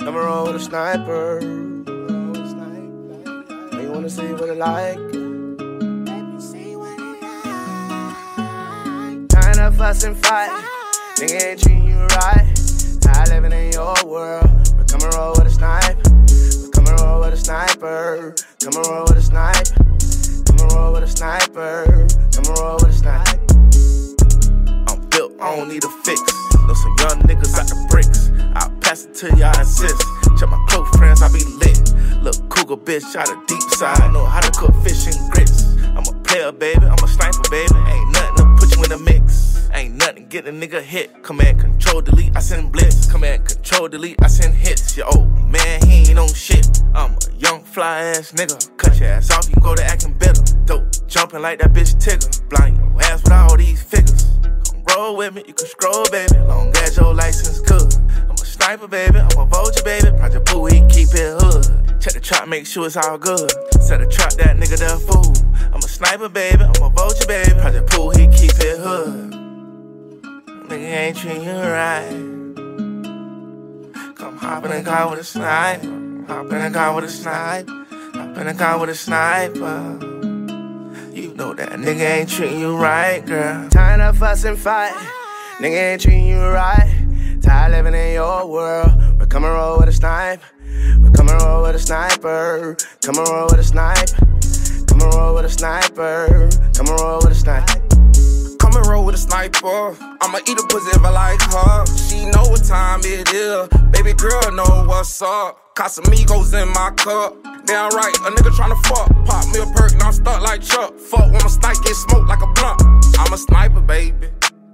I'ma roll with a sniper. You wanna see what it like? Tryna fuss and fight, nigga ain't treating you right. Tired living in your world, but come and roll with a sniper. Come and roll with a sniper. Come and roll with a sniper. Come and roll with a sniper. Come and roll with a sniper. I'm built, I don't need a fix. Know some young niggas out the bricks. I'll pass it to y'all assist. Check my close friends, I be lit. Look, cougar bitch out of deep side. Know how to cook fish and grits. I'm a player, baby. I'm a sniper, baby. Ain't nothing to put you in the mix. Ain't nothing to get a nigga hit. Command, control, delete, I send blitz. Command, control, delete, I send hits. Your old man, he ain't on shit. I'm a young fly ass nigga. Cut your ass off, you can go to acting bitter. Dope, jumping like that bitch Tigger. Blind your ass with all these figures. Come roll with me, you can scroll, baby. Long as your license good. I'm a sniper, baby. I'm a vulture, baby. Project Pooh, he keep it hood. Check the trap, make sure it's all good. Set a trap, that nigga the fool. I'm a sniper, baby. I'm a vulture, baby. Project Pooh, he keep it hood. Nigga ain't treating you right. Come hop in the car with a sniper. Hop in the car with a sniper. Hop in the car with a sniper. You know that nigga ain't treating you right, girl. Tired of fuss and fight. Nigga ain't treating you right. Tired living in your world. But come and roll with a sniper. But come and roll with a sniper. Come and roll with a sniper. Come and roll with a sniper. Come and roll with a sniper. Come and roll with a sniper. I'ma eat a pussy if I like her. She know what time it is. Baby girl know what's up. Casamigos in my cup. Damn right, a nigga tryna fuck. Pop me a perk, now I'm stuck like Chuck. Fuck when my snipe get smoked like a blunt. I'm a sniper, baby.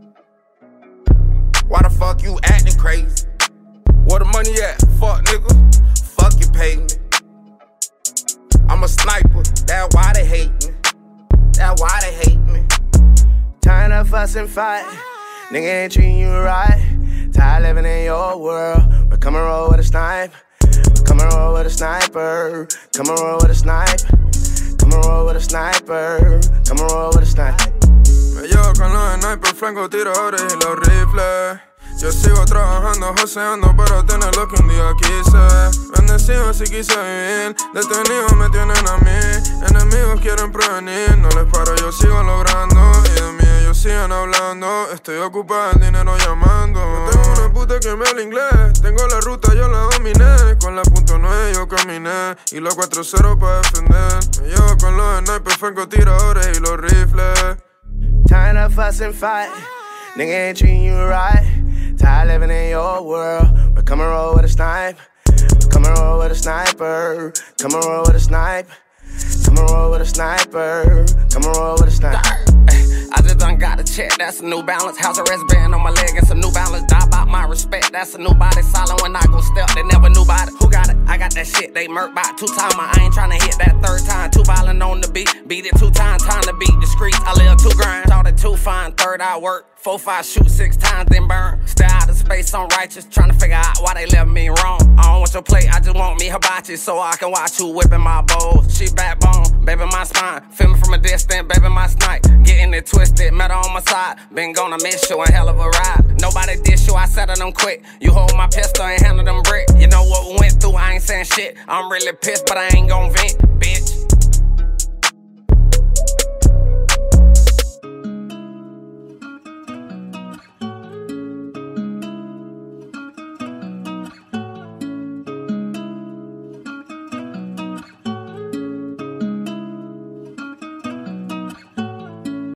Why the fuck you acting crazy? Where the money at? Fuck nigga. Fuck you pay me. I'm a sniper. That's why they hate me. That's why they hate me. Tired of fuss and fight. Nigga ain't treating you right. Tired living in your world. But come and roll with a sniper. Come and roll with a sniper. Come and roll with a sniper. Come and roll with a sniper. Come and roll with a sniper. Me llevo con los snipers, francotiradores y los rifles. Yo sigo trabajando, joseando para tener lo que un día quise. Bendecido si quise vivir, detenidos me tienen a mí. Enemigos quieren prevenir, no les paro, yo sigo logrando. Y de mí ellos siguen hablando, estoy ocupado, el dinero llamando. Yo tengo una puta que me habla inglés, tengo la ruta, yo la dominé. Con la .9 yo caminé, y los 4-0 para defender. Me llevo con los snipers, francotiradores y los rifles. Tired of fuss and fight. Nigga ain't treating you right. Tired living in your world. But come and roll with a sniper. Come and roll with a sniper. Come and roll with a sniper. Come and roll with a sniper. Come and roll with a sniper. I just done got a check, that's a New Balance. House arrest band on my leg, it's a New Balance. Die about my respect, that's a new body. Silent when I go step, they never knew about it. Who got it? I got that shit, they murk by 2 times. I ain't tryna hit that 3rd time. Too violent on the beat, beat it 2 times. Time to beat the streets, I live 2 grind. Thought it 2 fine, 3rd I work. 4-5 shoot 6 times, then burn. Stay out of space, I'm righteous. Tryna figure out why they left me wrong. I don't want your plate, I just want me hibachi. So I can watch you whipping my bowls. She backbone, baby my spine. Feel me from a distance, baby my snipe. Getting it twisted, met her on my side. Been gonna miss you, a hell of a ride. Nobody dish you, I settle them quick. You hold my pistol and handle them brick. You know what we went through, I ain't saying shit. I'm really pissed, but I ain't gon' vent, bitch.